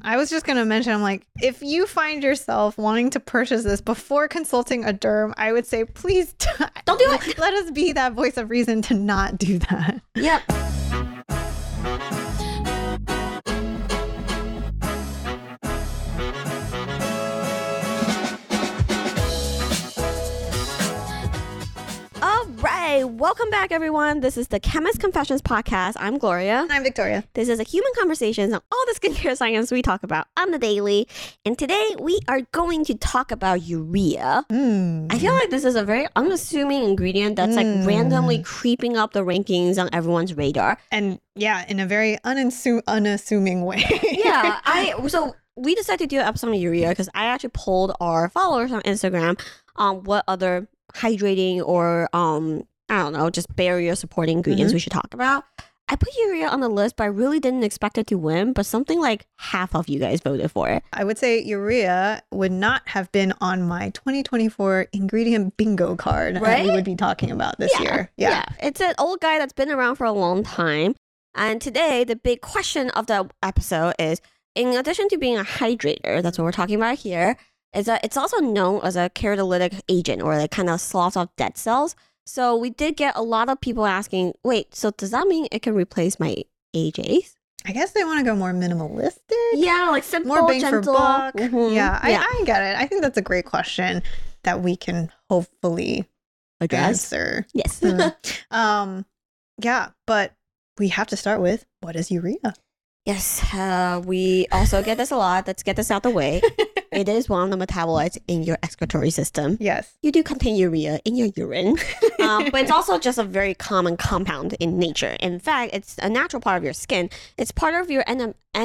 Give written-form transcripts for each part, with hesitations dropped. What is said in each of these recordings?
I was just going to mention, I'm like, if you find yourself wanting to purchase this before consulting a derm, I would say, please don't do it. Let us be that voice of reason to not do that. Yep. Welcome back, everyone. This is the Chemist Confessions podcast. I'm Gloria. I'm Victoria. This is a human conversations on all the skincare science we talk about on the daily. And today we are going to talk about urea. I feel like this is a very unassuming ingredient that's like randomly creeping up the rankings on everyone's radar. And yeah, in a very unassuming way. So we decided to do an episode on urea because I actually polled our followers on Instagram on what other hydrating or I don't know, just barrier supporting ingredients we should talk about. I put urea on the list, but I really didn't expect it to win, but something like half of you guys voted for it. I would say urea would not have been on my 2024 ingredient bingo card that we would be talking about this year. Yeah. It's an old guy that's been around for a long time. And today, the big question of the episode is, in addition to being a hydrator, that's what we're talking about here, is that it's also known as a keratolytic agent, or like kind of sloughs off dead cells. So we did get a lot of people asking, wait, so does that mean it can replace my AJs? I guess they want to go more minimalistic. Yeah, like simple, more bang gentle. for buck. Mm-hmm. Yeah, I get it. I think that's a great question that we can hopefully answer. Yes. Yeah, but we have to start with, what is urea? Yes, we also get this a lot. Let's get this out the way. It is one of the metabolites in your excretory system. Yes. You do contain urea in your urine, but it's also just a very common compound in nature. In fact, it's a natural part of your skin. It's part of your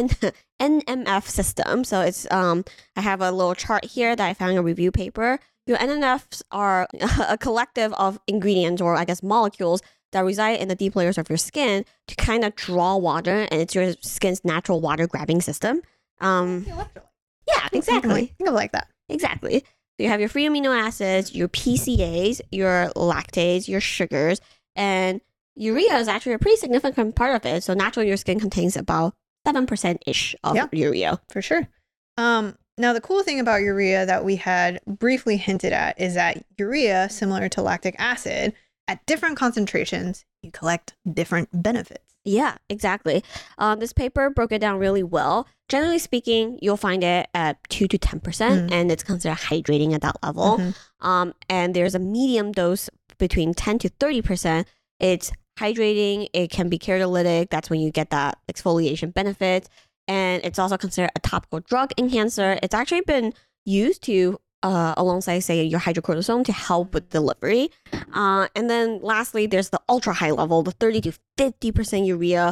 NMF system. So it's I have a little chart here that I found in a review paper. Your NMFs are a collective of ingredients, or I guess molecules, that reside in the deep layers of your skin to kind of draw water, and it's your skin's natural water grabbing system. Yeah, exactly. Think of it like that. Exactly. So you have your free amino acids, your PCAs, your lactase, your sugars, and urea is actually a pretty significant part of it. So naturally, your skin contains about 7%-ish of urea. For sure. Now, the cool thing about urea that we had briefly hinted at is that urea, similar to lactic acid, at different concentrations, you collect different benefits. Yeah, exactly. This paper broke it down really well. Generally speaking, you'll find it at 2 to 10%, and it's considered hydrating at that level. And there's a medium dose between 10 to 30%. It's hydrating. It can be keratolytic. That's when you get that exfoliation benefit. And it's also considered a topical drug enhancer. It's actually been used to alongside, say, your hydrocortisone to help with delivery. And then lastly, there's the ultra high level, the 30 to 50% urea.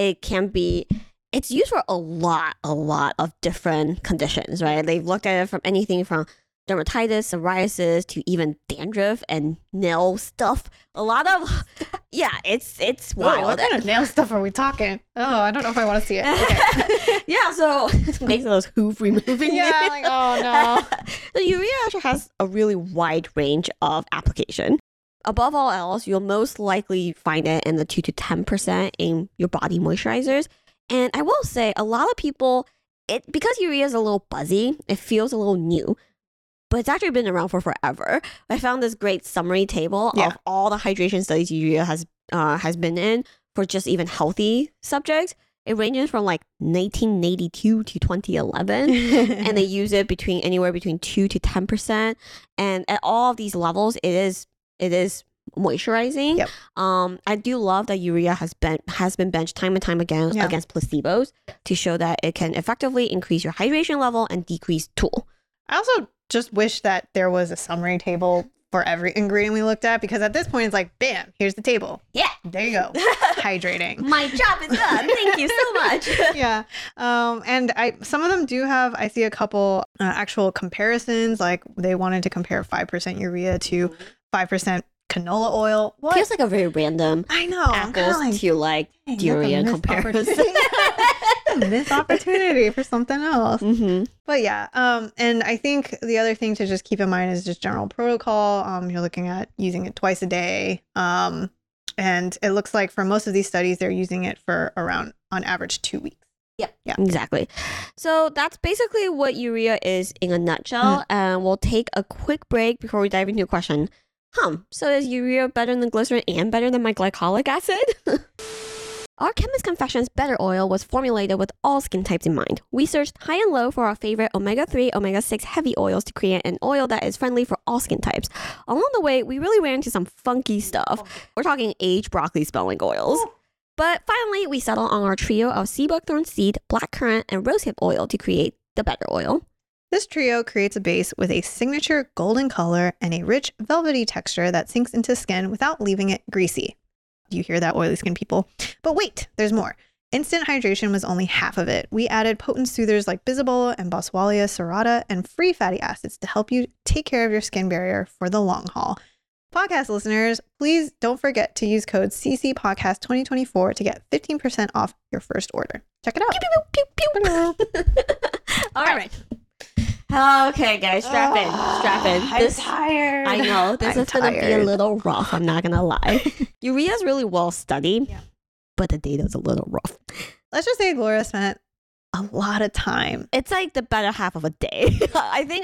It's used for a lot of different conditions, right? They've looked at it from anything from dermatitis, psoriasis, to even dandruff and nail stuff. A lot of, it's wild. What kind of nail stuff are we talking? Oh, I don't know if I want to see it. Okay. Yeah, so it makes those hoof removing. Yeah, like, oh no. The urea actually has a really wide range of application. Above all else, you'll most likely find it in the 2 to 10% in your body moisturizers. And I will say, a lot of people, because urea is a little buzzy, it feels a little new, but it's actually been around for forever. I found this great summary table of all the hydration studies urea has been in for just even healthy subjects. It ranges from like 1982 to 2011, and they use it anywhere between 2 to 10%. And at all of these levels, it is moisturizing. Yep. I do love that urea has been benched time and time again against placebos to show that it can effectively increase your hydration level and decrease tool. I also just wish that there was a summary table for every ingredient we looked at, because at this point it's like, bam, here's the table. Yeah. There you go. Hydrating. My job is done. Thank you so much. Yeah. And some of them do have, I see a couple actual comparisons, like they wanted to compare 5% urea to 5% canola oil. What? Feels like a very random I know. apples to like urea comparison. Missed opportunity for something else. But yeah, and I think the other thing to just keep in mind is just general protocol. You're looking at using it twice a day. And it looks like for most of these studies, they're using it for around, on average, 2 weeks. Yeah. Exactly. So that's basically what urea is in a nutshell. And we'll take a quick break before we dive into a question. So is urea better than glycerin and better than my glycolic acid? Our Chemist Confessions Better Oil was formulated with all skin types in mind. We searched high and low for our favorite omega-3, omega-6 heavy oils to create an oil that is friendly for all skin types. Along the way, we really ran into some funky stuff. We're talking aged broccoli smelling oils. But finally, we settled on our trio of sea buckthorn seed, blackcurrant, and rosehip oil to create the Better Oil. This trio creates a base with a signature golden color and a rich velvety texture that sinks into skin without leaving it greasy. Do you hear that, oily skin people? But wait, there's more. Instant hydration was only half of it. We added potent soothers like Bisabolol and Boswellia serrata and free fatty acids to help you take care of your skin barrier for the long haul. Podcast listeners, please don't forget to use code CCPodcast2024 to get 15% off your first order. Check it out. Pew, pew, pew, pew. All right. Okay, guys, strap in. I'm tired. I know this is going to be a little rough. I'm not going to lie. Urea is really well studied, but the data is a little rough. Let's just say Gloria spent a lot of time. It's like the better half of a day. I think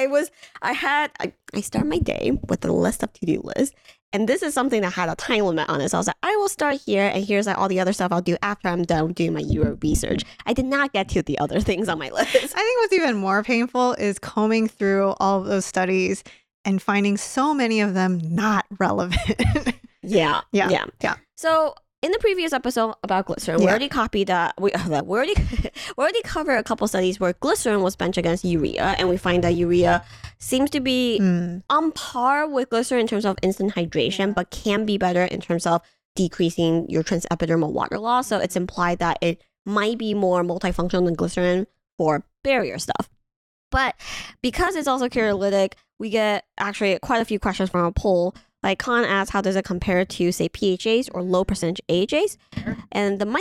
I start my day with a list of to-do lists. And this is something that had a time limit on it. So I was like, I will start here, and here's like all the other stuff I'll do after I'm done doing my Euro research. I did not get to the other things on my list. I think what's even more painful is combing through all of those studies and finding so many of them not relevant. Yeah. So in the previous episode about glycerin, we already copied that. We already covered a couple studies where glycerin was benched against urea, and we find that urea seems to be on par with glycerin in terms of instant hydration, but can be better in terms of decreasing your transepidermal water loss. So it's implied that it might be more multifunctional than glycerin for barrier stuff. But because it's also cherolytic, we get actually quite a few questions from a poll. Like Khan asks, how does it compare to, say, PHAs or low percentage AHAs? And the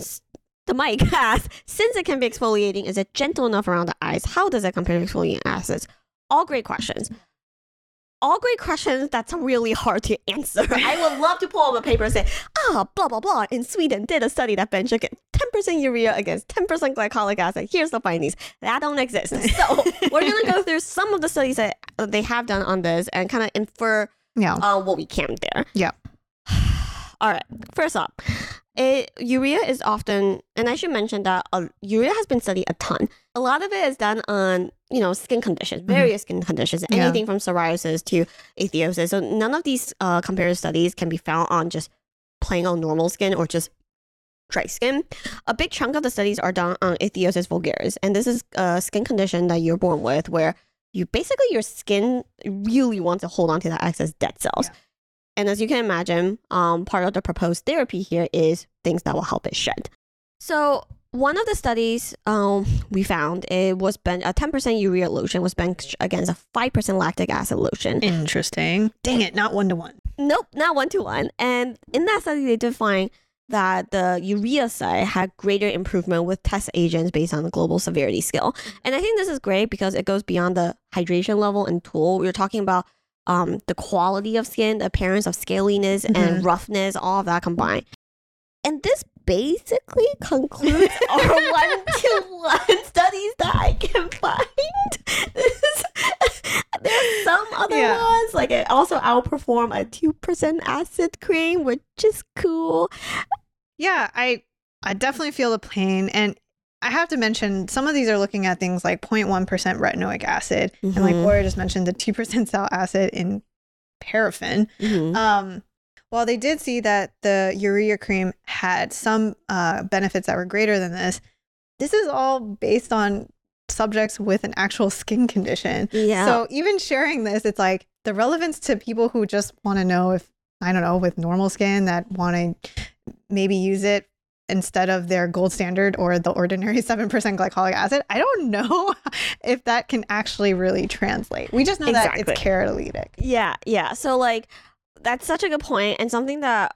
mic asks, since it can be exfoliating, is it gentle enough around the eyes? How does it compare to exfoliating acids? All great questions. All great questions that's really hard to answer. I would love to pull up a paper and say, blah, blah, blah. In Sweden did a study that benched 10% urea against 10% glycolic acid. Here's the findings. That don't exist. So we're going to go through some of the studies that they have done on this and kind of infer what we can there. Yeah. All right. First up, urea is often, and I should mention that urea has been studied a ton. A lot of it is done on, skin conditions, various skin conditions, anything from psoriasis to ichthyosis. So none of these comparative studies can be found on just plain old normal skin or just dry skin. A big chunk of the studies are done on ichthyosis vulgaris, and this is a skin condition that you're born with where your skin really wants to hold on to that excess dead cells. Yeah. And as you can imagine, part of the proposed therapy here is things that will help it shed. So one of the studies we found, it was a 10% urea lotion was benched against a 5% lactic acid lotion. Interesting. Dang it, not 1-to-1. Nope, not 1-to-1. And in that study, they did find that the urea side had greater improvement with test agents based on the global severity scale. And I think this is great because it goes beyond the hydration level and tool. We're talking about the quality of skin, the appearance of scaliness and roughness, all of that combined. And this basically concludes our 1-to-1 studies that I can find. There's some other ones, like it also outperformed a 2% acid cream, which is cool. Yeah, I definitely feel the pain. And I have to mention, some of these are looking at things like 0.1% retinoic acid. And like Gloria just mentioned, the 2% sal acid in paraffin. While they did see that the urea cream had some benefits that were greater than this is all based on subjects with an actual skin condition. Yeah. So even sharing this, it's like the relevance to people who just want to know if, I don't know, with normal skin that want to maybe use it instead of their gold standard or the ordinary 7% glycolic acid. I don't know if that can actually really translate. We just know that it's cherolytic. Yeah. So like, that's such a good point, and something that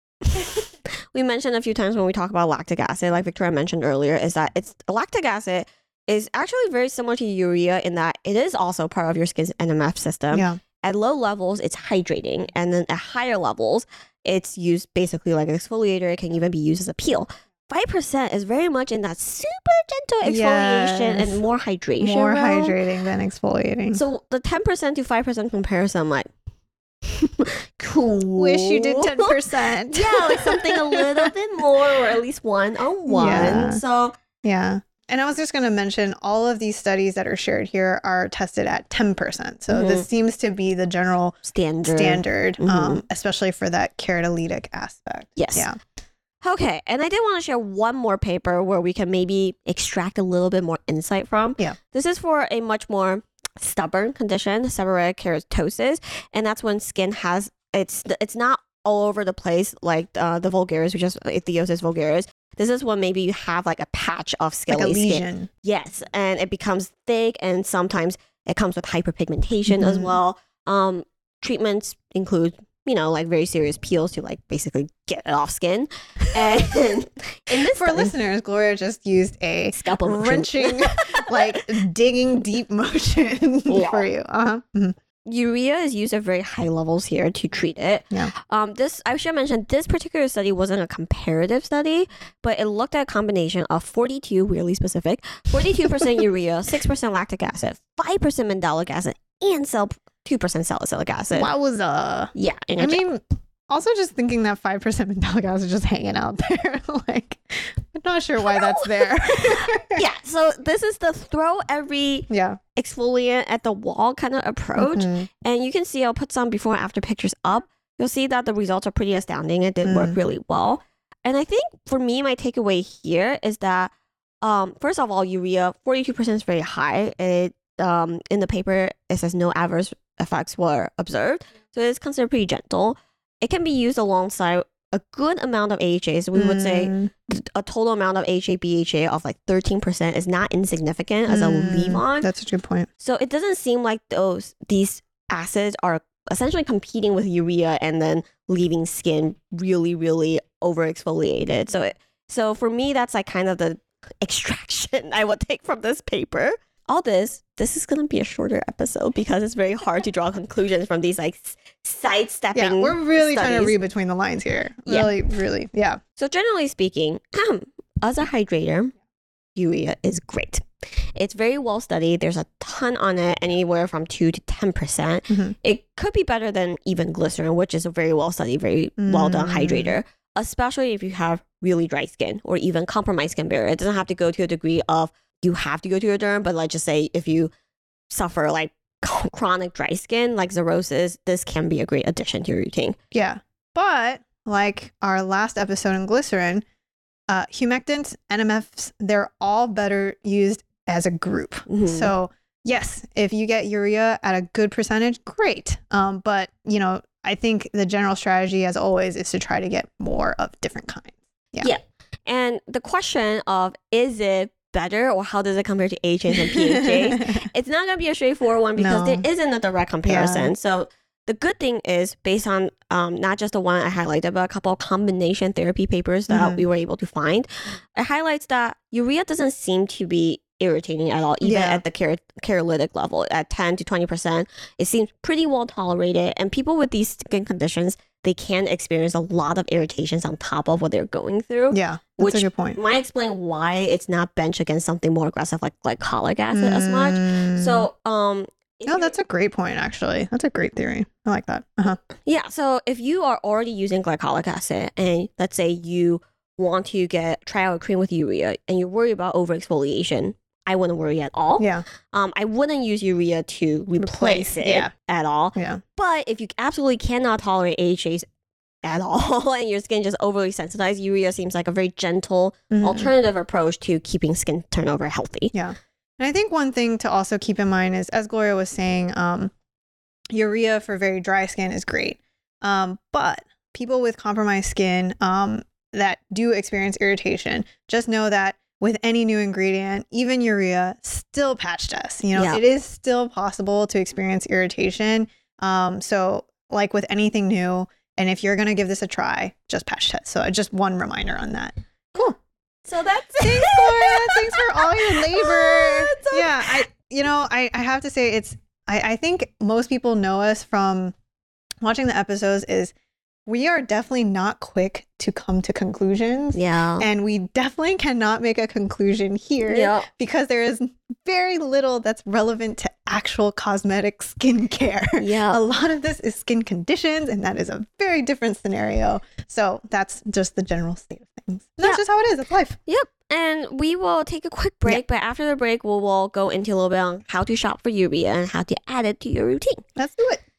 we mentioned a few times when we talk about lactic acid, like Victoria mentioned earlier, is that lactic acid is actually very similar to urea in that it is also part of your skin's NMF system. Yeah. At low levels, it's hydrating, and then at higher levels, it's used basically like an exfoliator. It can even be used as a peel. 5% is very much in that super gentle exfoliation Yes. and more hydration. More realm. hydrating than exfoliating. So the 10% to 5% comparison, I'm like, cool. Wish you did 10%. Yeah, like something a little bit more, or at least 1-on-1. Yeah. So Yeah. And I was just going to mention all of these studies that are shared here are tested at 10%. So this seems to be the general standard, especially for that keratolytic aspect. Yes. Yeah. Okay, and I did want to share one more paper where we can maybe extract a little bit more insight from. Yeah. This is for a much more stubborn condition, seborrheic keratosis, and that's when skin has it's not all over the place like the vulgaris, which is ichthyosis vulgaris. This is when maybe you have like a patch of scaly Like a lesion. skin. Yes, and it becomes thick, and sometimes it comes with hyperpigmentation as well. Treatments include, like very serious peels to like basically get it off skin. And in this For listeners, Gloria just used a scalpel wrenching, like digging deep motion for you. Urea is used at very high levels here to treat it. Yeah. This I should mention, this particular study wasn't a comparative study, but it looked at a combination of 42, weirdly specific, 42% urea, 6% lactic acid, 5% mandelic acid, and 2% salicylic acid. Wowza. Yeah. I mean, also just thinking that 5% mandelic acid just hanging out there. Like, I'm not sure why that's there. Yeah. So this is the throw every exfoliant at the wall kind of approach. And you can see, I'll put some before and after pictures up. You'll see that the results are pretty astounding. It did work really well. And I think for me, my takeaway here is that, first of all, urea, 42% is very high. It in the paper, it says no adverse effects were observed. So it's considered pretty gentle. It can be used alongside a good amount of AHAs. We would say a total amount of AHA, BHA of like 13% is not insignificant as a leave-on. That's a good point. So it doesn't seem like these acids are essentially competing with urea and then leaving skin really, really over exfoliated. So for me, that's like kind of the extraction I would take from this paper. All this is going to be a shorter episode because it's very hard to draw conclusions from these like sidestepping. Yeah, we're really studies. trying to read between the lines here. Really, really. Yeah. So generally speaking, as a hydrator, urea is great. It's very well studied. There's a ton on it, anywhere from 2 to 10%. It could be better than even glycerin, which is a very well studied, very well done hydrator, especially if you have really dry skin or even compromised skin barrier. It doesn't have to go to a degree of you have to go to a derm, but let's just say if you suffer like chronic dry skin like xerosis, this can be a great addition to your routine. Yeah. But like our last episode in glycerin, humectants, NMFs, they're all better used as a group. So yes, if you get urea at a good percentage, great. But I think the general strategy, as always, is to try to get more of different kinds. Yeah. And the question of, is it better or how does it compare to AHAs and PHAs? It's not going to be a straightforward one because there isn't a direct comparison. So the good thing is, based on not just the one I highlighted, but a couple of combination therapy papers that we were able to find, it highlights that urea doesn't seem to be irritating at all, even at the keratolytic level at 10 to 20%. It seems pretty well tolerated, and people with these skin conditions, they can experience a lot of irritations on top of what they're going through. Yeah, that's a good point. Might explain why it's not benched against something more aggressive like glycolic acid as much. So, no, that's a great point, actually. That's a great theory. I like that. Yeah, so if you are already using glycolic acid and let's say you want to try out a cream with urea and you're worried about overexfoliation, I wouldn't worry at all. Yeah. I wouldn't use urea to replace it at all. Yeah. But if you absolutely cannot tolerate AHAs at all and your skin just overly sensitized, urea seems like a very gentle alternative approach to keeping skin turnover healthy. Yeah. And I think one thing to also keep in mind is, as Gloria was saying, urea for very dry skin is great. But people with compromised skin that do experience irritation, just know that with any new ingredient, even urea, still patch test. It is still possible to experience irritation. So like with anything new, and if you're going to give this a try, just patch test. So just one reminder on that. Cool. So that's Thanks, Gloria. Thanks for all your labor. Yeah, I have to say I think most people know us from watching the episodes is we are definitely not quick to come to conclusions. Yeah. And we definitely cannot make a conclusion here Yeah. because there is very little that's relevant to actual cosmetic skincare. Yeah. A lot of this is skin conditions, and that is a very different scenario. So that's just the general state of things. And that's just how it is. It's life. Yep. And we will take a quick break, but after the break, we will go into a little bit on how to shop for urea and how to add it to your routine. Let's do it.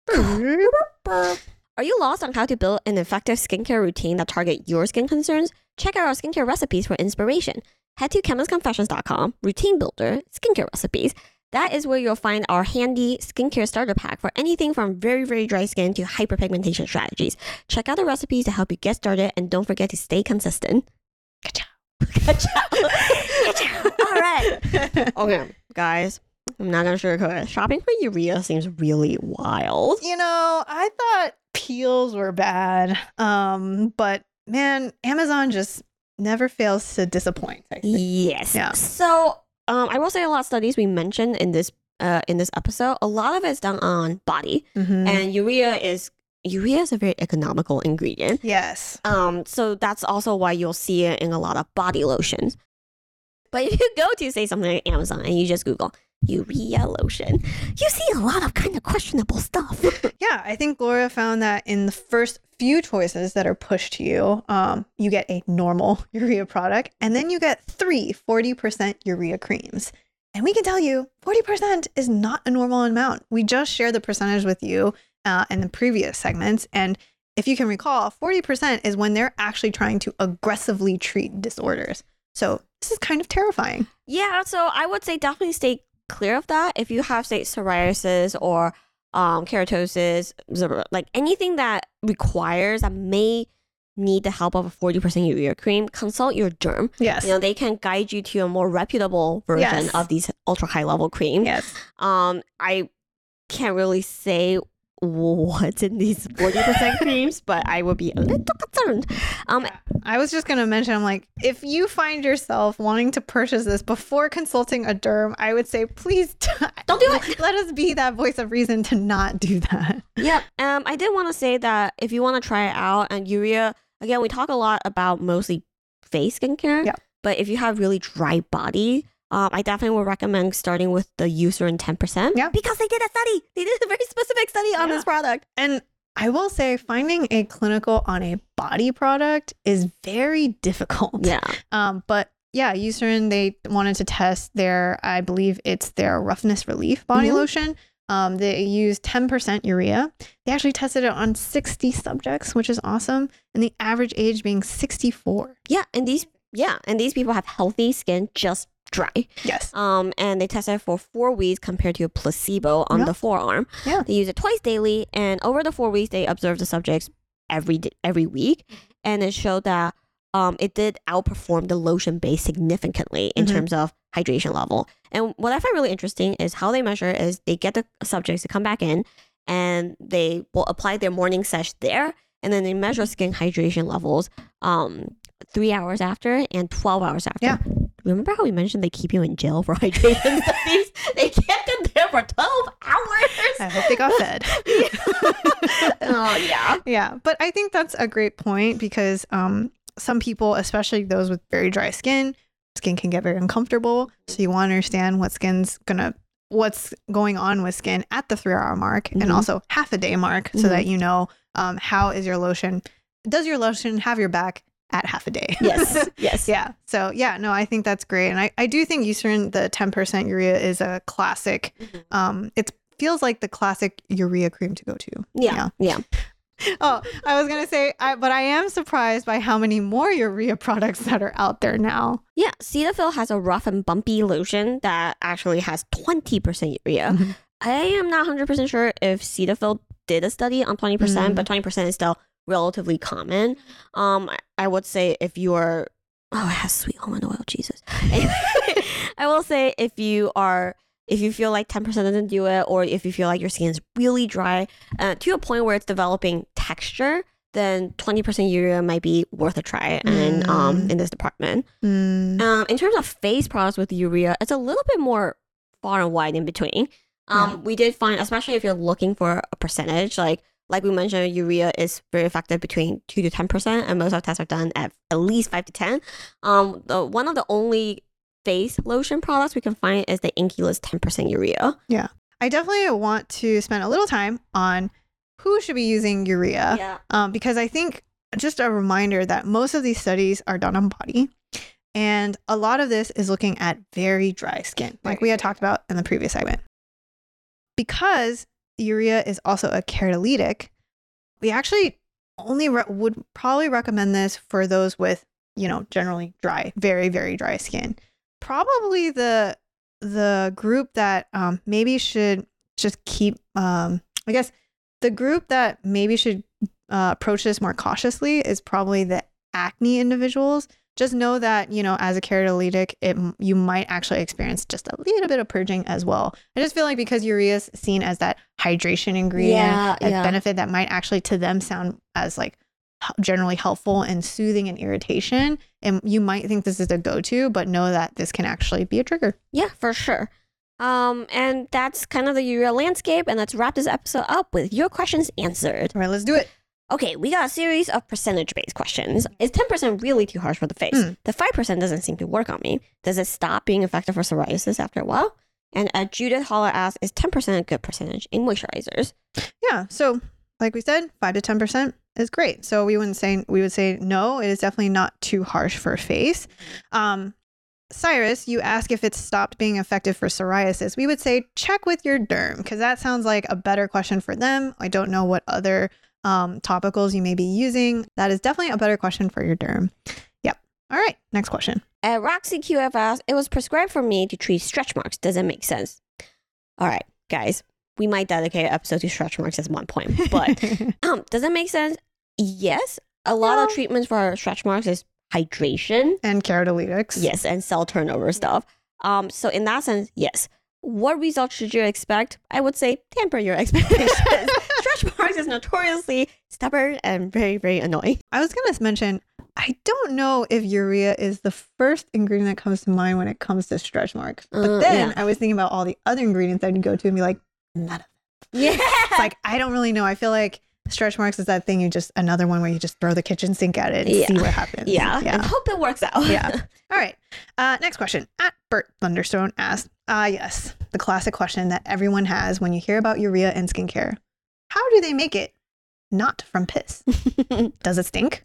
Are you lost on how to build an effective skincare routine that target your skin concerns? Check out our skincare recipes for inspiration. Head to chemistconfessions.com, routine builder, skincare recipes. That is where you'll find our handy skincare starter pack for anything from very, very dry skin to hyperpigmentation strategies. Check out the recipes to help you get started, and don't forget to stay consistent. All right. Okay, guys, I'm not gonna sugarcoat it. Shopping for urea seems really wild. You know, I thought peels were bad. But man, Amazon just never fails to disappoint. I think. Yes. Yeah. So, I will say a lot of studies we mentioned in this episode, a lot of it's done on body, and urea is a very economical ingredient. Yes. So that's also why you'll see it in a lot of body lotions. But if you go to, say, something like Amazon and you just Google urea lotion, you see a lot of kind of questionable stuff. Yeah, I think Gloria found that in the first few choices that are pushed to you, you get a normal urea product, and then you get 40% urea creams. And we can tell you, 40% is not a normal amount. We just shared the percentage with you in the previous segments. And if you can recall, 40% is when they're actually trying to aggressively treat disorders. So this is kind of terrifying. Yeah, so I would say definitely stay clear of that. If you have, say, psoriasis or keratosis, like anything that requires, that may need the help of a 40% urea cream, consult your derm. Yes. You know, they can guide you to a more reputable version of these ultra high level creams. Yes. I can't really say what's in these 40% creams, but I would be a little concerned. I was just going to mention, I'm like, if you find yourself wanting to purchase this before consulting a derm, I would say, please don't do it. Let us be that voice of reason to not do that. Yep. I did want to say that if you want to try it out, and urea, again, we talk a lot about mostly face skincare, but if you have really dry body, I definitely would recommend starting with the Eucerin 10%. Yeah. Because they did a study. They did a very specific study on this product. And I will say finding a clinical on a body product is very difficult. Yeah. But yeah, Eucerin, they wanted to test I believe it's their roughness relief body lotion. They used 10% urea. They actually tested it on 60 subjects, which is awesome. And the average age being 64. Yeah. And these people have healthy skin, just dry. Yes. And they tested for 4 weeks compared to a placebo on the forearm. Yeah. They use it twice daily, and over the 4 weeks, they observed the subjects every week, and it showed that it did outperform the lotion base significantly in terms of hydration level. And what I find really interesting is how they measure is they get the subjects to come back in, and they will apply their morning sesh there, and then they measure skin hydration levels 3 hours after and 12 hours after. Yeah. Remember how we mentioned they keep you in jail for hydration studies? They kept them there for 12 hours. I hope they got fed. Oh, yeah. Yeah. But I think that's a great point because some people, especially those with very dry skin can get very uncomfortable. So you want to understand what's going on with skin at the 3-hour mark and also half a day mark so that you know how is your lotion. Does your lotion have your back at half a day? Yes. Yes. Yeah. So yeah, no, I think that's great. And I do think Eucerin, the 10% urea is a classic. It feels like the classic urea cream to go to. Yeah. Oh, I was going to say, but I am surprised by how many more urea products that are out there now. Yeah. Cetaphil has a rough and bumpy lotion that actually has 20% urea. I am not 100% sure if Cetaphil did a study on 20%, but 20% is still relatively common. I would say if you are, it has sweet almond oil, Jesus. I will say if you feel like 10% doesn't do it, or if you feel like your skin is really dry to a point where it's developing texture, then 20% urea might be worth a try in this department. In terms of face products with urea, it's a little bit more far and wide in between. We did find, especially if you're looking for a percentage, like Like we mentioned, urea is very effective between 2 to 10%, and most of our tests are done at least 5 to 10. One of the only face lotion products we can find is the Inkey-List 10% urea. Yeah. I definitely want to spend a little time on who should be using urea. Because I think just a reminder that most of these studies are done on body. And a lot of this is looking at very dry skin, like we had talked about in the previous segment. Because urea is also a keratolytic, we actually only would probably recommend this for those with, generally dry, very, very dry skin. Probably the group that maybe should just keep, I guess the group that maybe should approach this more cautiously is probably the acne individuals. Just know that, as a keratolytic, you might actually experience just a little bit of purging as well. I just feel like because urea is seen as that hydration ingredient, benefit that might actually to them sound as like generally helpful and soothing and irritation. And you might think this is a go-to, but know that this can actually be a trigger. Yeah, for sure. And that's kind of the urea landscape. And let's wrap this episode up with your questions answered. All right, let's do it. Okay, we got a series of percentage-based questions. Is 10% really too harsh for the face? The 5% doesn't seem to work on me. Does it stop being effective for psoriasis after a while? And Judith Holler asks, is 10% a good percentage in moisturizers? Yeah, so like we said, 5 to 10% is great. So we would say no, it is definitely not too harsh for face. Cyrus, you ask if it's stopped being effective for psoriasis. We would say check with your derm, because that sounds like a better question for them. I don't know what other topicals you may be using. That is definitely a better question for your derm. Yep. All right. Next question. Roxy QF asks, it was prescribed for me to treat stretch marks. Does it make sense? All right, guys, we might dedicate an episode to stretch marks at one point, but does it make sense? Yes. A lot of treatments for stretch marks is hydration and keratolytics. Yes, and cell turnover stuff. So in that sense, yes. What results should you expect? I would say temper your expectations. Stretch marks is notoriously stubborn and very, very annoying. I was going to mention, I don't know if urea is the first ingredient that comes to mind when it comes to stretch marks. But then I was thinking about all the other ingredients I'd go to and be like, none of them. Yeah. It's like, I don't really know. I feel like stretch marks is that thing another one where you just throw the kitchen sink at it and see what happens. Yeah. And hope it works out. Yeah. All right. Next question. Bert Thunderstone asked, yes, the classic question that everyone has when you hear about urea and skincare. How do they make it not from piss? Does it stink?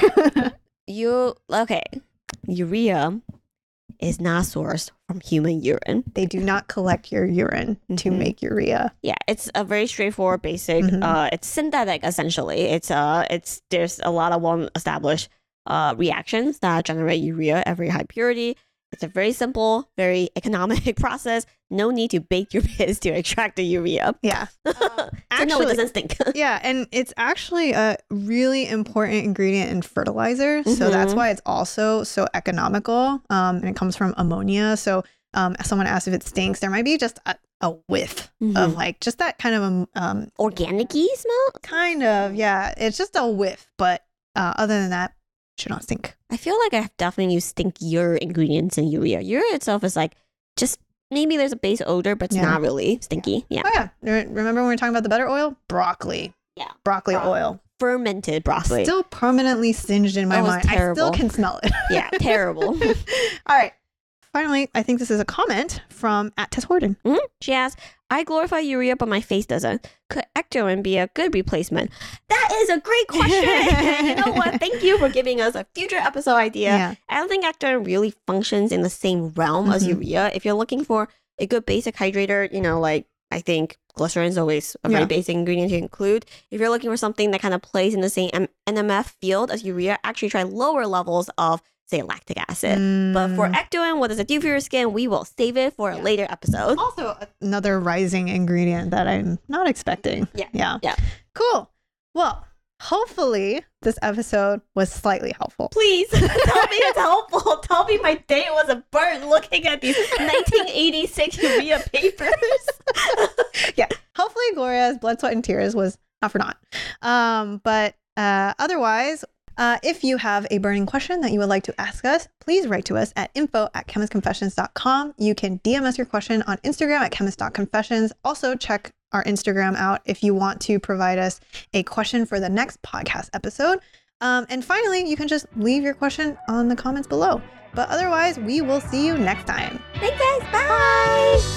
Urea is not sourced from human urine. They do not collect your urine to make urea. Yeah, it's a very straightforward, basic. It's synthetic essentially. There's a lot of well-established reactions that generate urea at very high purity. It's a very simple, very economic process. No need to bake your piss to extract the urea. Yeah. Actually, no, it doesn't stink. Yeah, and it's actually a really important ingredient in fertilizer. So that's why it's also so economical. And it comes from ammonia. So someone asked if it stinks. There might be just a whiff of like just that kind of organic-y smell? Kind of, yeah. It's just a whiff. But other than that, should not stink. I feel like I've definitely used stinkier ingredients in urea. Urea itself is like just maybe there's a base odor, but it's not really stinky. Yeah. Oh yeah. Remember when we were talking about the better oil? Broccoli. Yeah. Broccoli oil. Fermented broccoli. Still permanently singed in my mind. Terrible. I still can smell it. Yeah, terrible. All right. Finally, I think this is a comment from @Tess She asks, I glorify urea, but my face doesn't. Could Ectoin be a good replacement? That is a great question. You know what? Thank you for giving us a future episode idea. Yeah. I don't think Ectoin really functions in the same realm as urea. If you're looking for a good basic hydrator, I think glycerin is always a very basic ingredient to include. If you're looking for something that kind of plays in the same NMF field as urea, actually try lower levels of, say, lactic acid. But for Ectoin, what does it do for your skin? We will save it for a later episode. Also, another rising ingredient that I'm not expecting. Yeah. Cool. Well, hopefully this episode was slightly helpful. Please tell me it's helpful. Tell me my day was a burn looking at these 1986 urea papers. Yeah. Hopefully Gloria's blood, sweat, and tears was not for naught. But otherwise, if you have a burning question that you would like to ask us, please write to us at info@chemistconfessions.com. You can DM us your question on Instagram @chemist.confessions. Also check our Instagram out if you want to provide us a question for the next podcast episode. And finally, you can just leave your question on the comments below. But otherwise, we will see you next time. Thanks, guys. Bye.